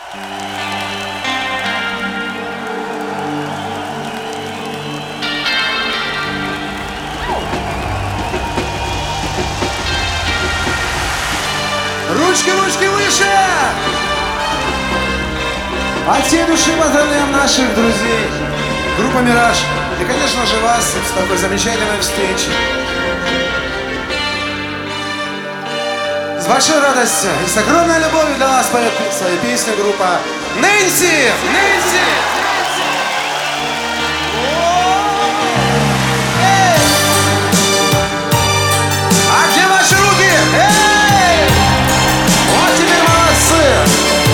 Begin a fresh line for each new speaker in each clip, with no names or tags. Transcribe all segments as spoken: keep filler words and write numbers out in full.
Ручки, ручки выше! От всей души поздравляем наших друзей, группа «Мираж». И, конечно же, вас с такой замечательной встречей. С большой радостью и с огромной любовью для вас поет свою песню группа «Нэнси». Нэнси! А где ваши руки? Эй! Вот теперь молодцы!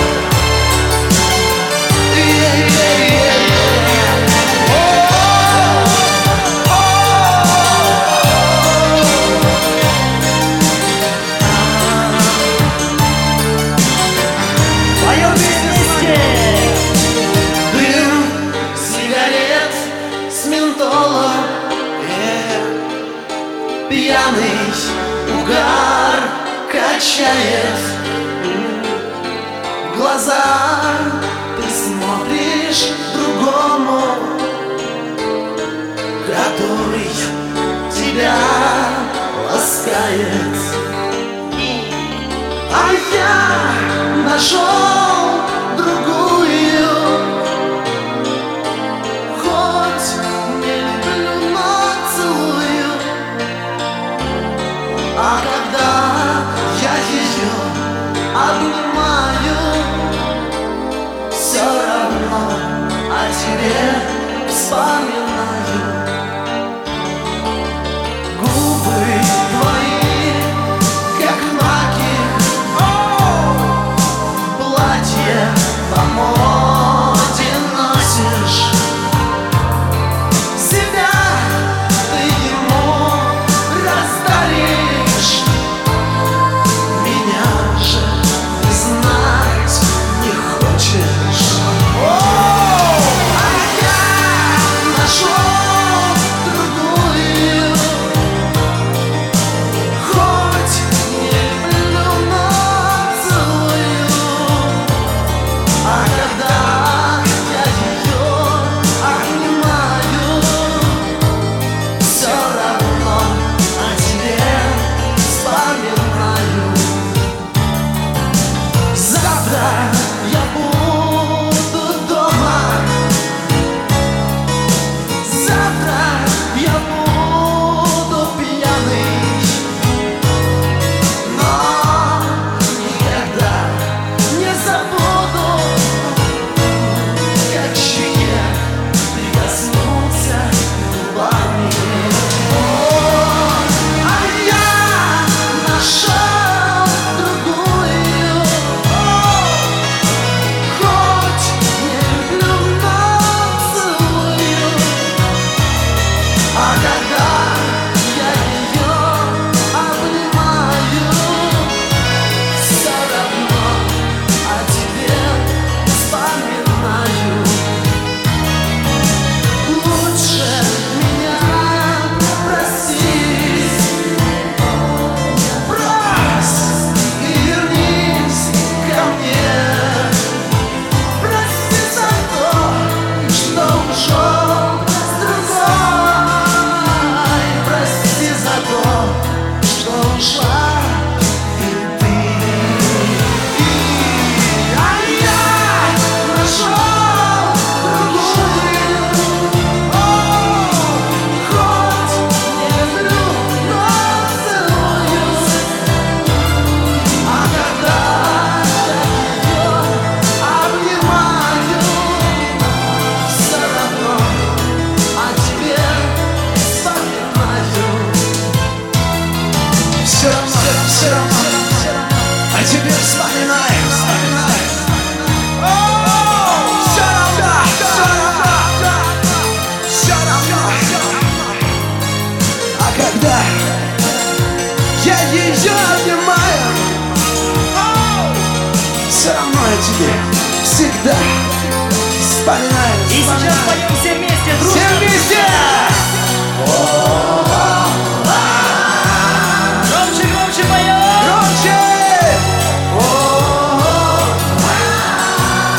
Пьяный угар качает глаза, ты смотришь другому, который тебя ласкает. А я нашел другую, хоть не люблю, но целую. А когда я ее обнимаю, все равно о тебе вспоминаю. Губы твои, как маки, платье по моде носишь. Себя ты ему раздаришь. Меня же ты знать не хочешь. А я нашел другую, хоть не люблю, но целую. А когда я ее обнимаю, все равно о тебе вспоминаю. Завтра я буду дома, завтра я буду пьяный, но никогда не забуду, как щеке прикоснулся губами. А я нашел другую, хоть не люблю, но целую. А когда я ее обнимаю, все равно о тебе вспоминаю. Лучше меня прости, брось и вернись ко мне. Прости за то, что ушел с другой. Прости за то, что ушла и ты. А я нашел другую, хоть не люблю, но целую. А когда я ее обнимаю, все равно о тебе вспоминаю.
Все равно, все равно, а теперь вспоминаем, вспоминаем. Все равно, все равно, все равно. А когда я ее обнимаю, все равно я тебе всегда вспоминаю.
И сейчас поем все вместе, дружно.
Все вместе!
Громче, громче поем.
Громче!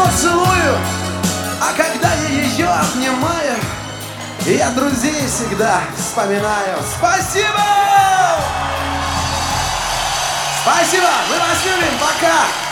целую, а когда я ее обнимаю, я друзей всегда вспоминаю. Спасибо! Спасибо! Мы вас любим! Пока!